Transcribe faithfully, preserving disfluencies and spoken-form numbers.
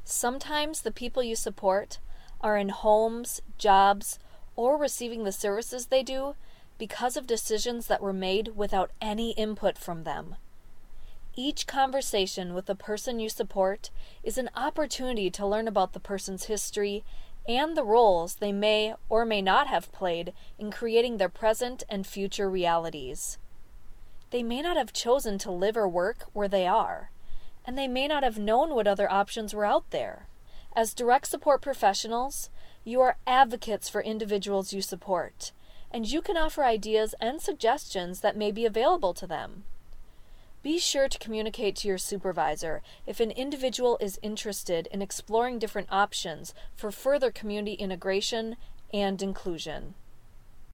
Sometimes the people you support are in homes, jobs, or receiving the services they do because of decisions that were made without any input from them. Each conversation with the person you support is an opportunity to learn about the person's history and the roles they may or may not have played in creating their present and future realities. They may not have chosen to live or work where they are, and they may not have known what other options were out there. As direct support professionals, you are advocates for individuals you support, and you can offer ideas and suggestions that may be available to them. Be sure to communicate to your supervisor if an individual is interested in exploring different options for further community integration and inclusion.